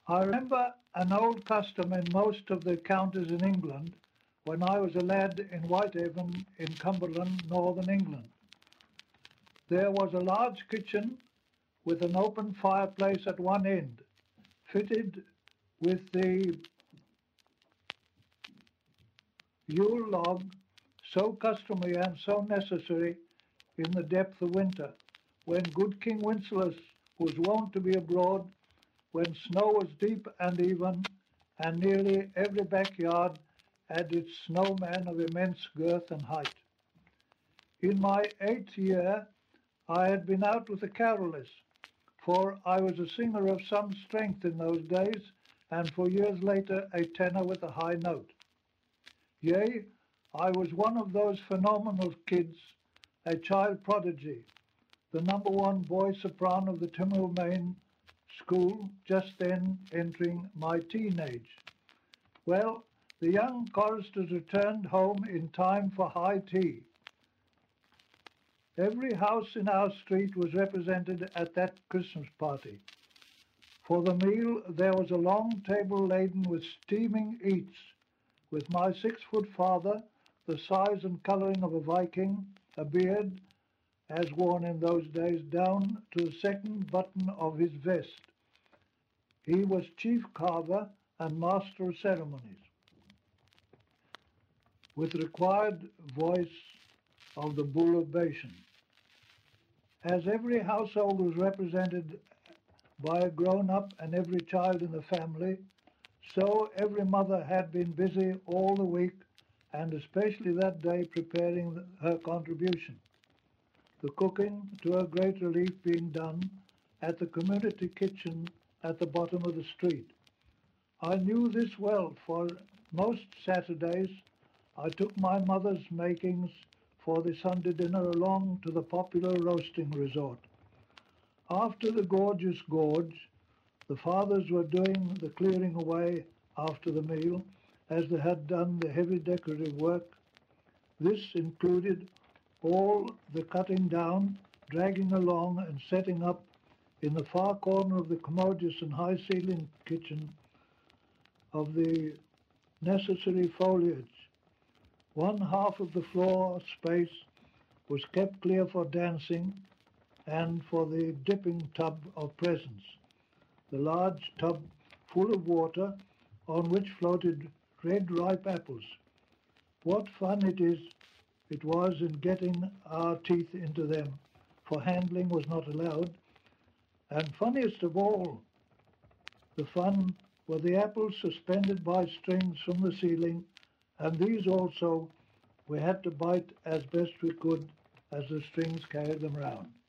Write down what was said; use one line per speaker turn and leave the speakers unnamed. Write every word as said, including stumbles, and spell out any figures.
I remember an old custom in most of the counties in England when I was a lad in Whitehaven in Cumberland, northern England. There was a large kitchen with an open fireplace at one end, fitted with the Yule log, so customary and so necessary in the depth of winter, when good King Wenceslas was wont to be abroad, when snow was deep and even, and nearly every backyard had its snowman of immense girth and height. In my eighth year I had been out with the carolers, for I was a singer of some strength in those days, and for years later a tenor with a high note. Yea, I was one of those phenomenal kids, a child prodigy, the number one boy soprano of the Timor Main school, just then entering my teenage. Well, the young choristers returned home in time for high tea. Every house in our street was represented at that Christmas party. For the meal there was a long table laden with steaming eats, with my six-foot father, the size and colouring of a Viking, a beard, as worn in those days, down to the second button of his vest. He was chief carver and master of ceremonies, with required voice of the bull of Bashan. As every household was represented by a grown-up and every child in the family, so every mother had been busy all the week, and especially that day preparing her contribution, the cooking, to her great relief, being done at the community kitchen at the bottom of the street. I knew this well, for most Saturdays I took my mother's makings for the Sunday dinner along to the popular roasting resort. After the gorgeous gorge, the fathers were doing the clearing away after the meal, as they had done the heavy decorative work. This included all the cutting down, dragging along, and setting up in the far corner of the commodious and high-ceilinged kitchen of the necessary foliage. One half of the floor space was kept clear for dancing and for the dipping tub of presents, the large tub full of water on which floated red ripe apples. What fun it is it was in getting our teeth into them, for handling was not allowed. And funniest of all, the fun were the apples suspended by strings from the ceiling, and these also we had to bite as best we could as the strings carried them round.